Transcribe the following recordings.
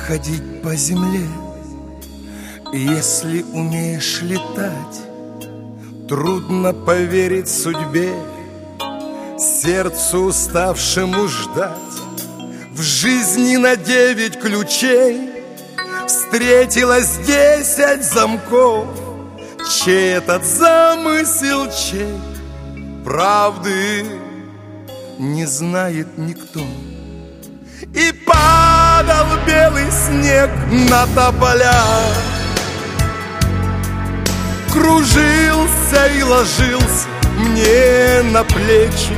ходить по земле, если умеешь летать. Трудно поверить судьбе, сердцу уставшему ждать. В жизни на 9 ключей встретилось 10 замков. Чей этот замысел, чей, правды не знает никто. И падал белый снег на тополя, кружился и ложился мне на плечи.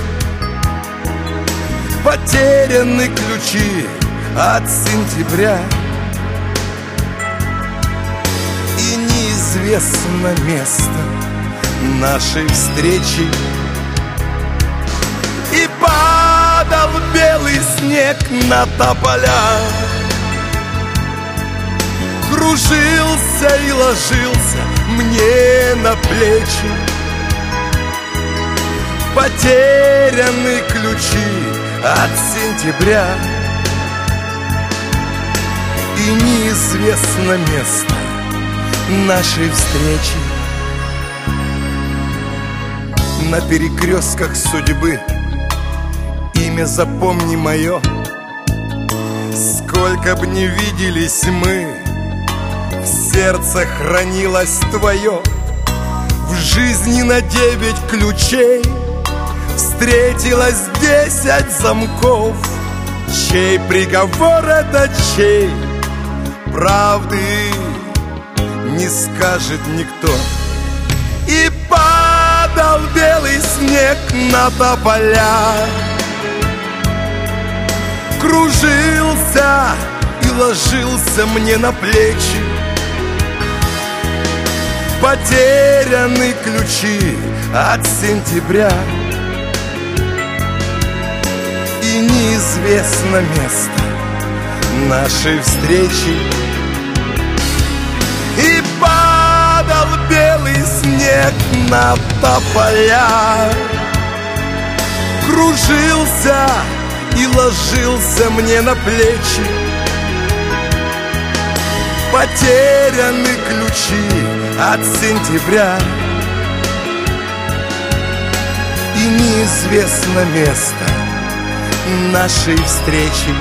Потеряны ключи от сентября, и неизвестно место нашей встречи. И падал белый снег на тополя, кружился и ложился мне на плечи. Потеряны ключи от сентября, и неизвестно место нашей встречи. На перекрестках судьбы имя запомни мое. Сколько б не виделись мы, в сердце хранилось твое. В жизни на 9 ключей встретилось 10 замков. Чей приговор это, чей, правды не скажет никто. И падал белый снег на тополя, кружился и ложился мне на плечи. Потеряны ключи от сентября, и неизвестно место нашей встречи. И падал белый снег на тополя, кружился и ложился мне на плечи. Потеряны ключи от сентября, и неизвестно место нашей встречи.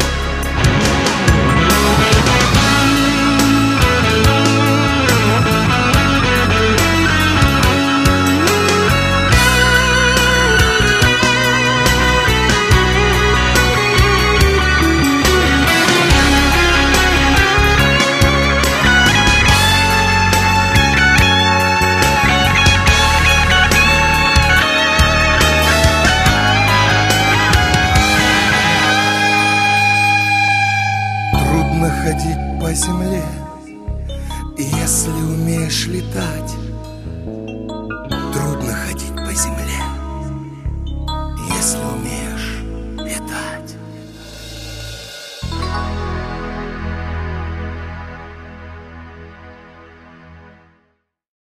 Ходить по земле, если умеешь летать. Трудно ходить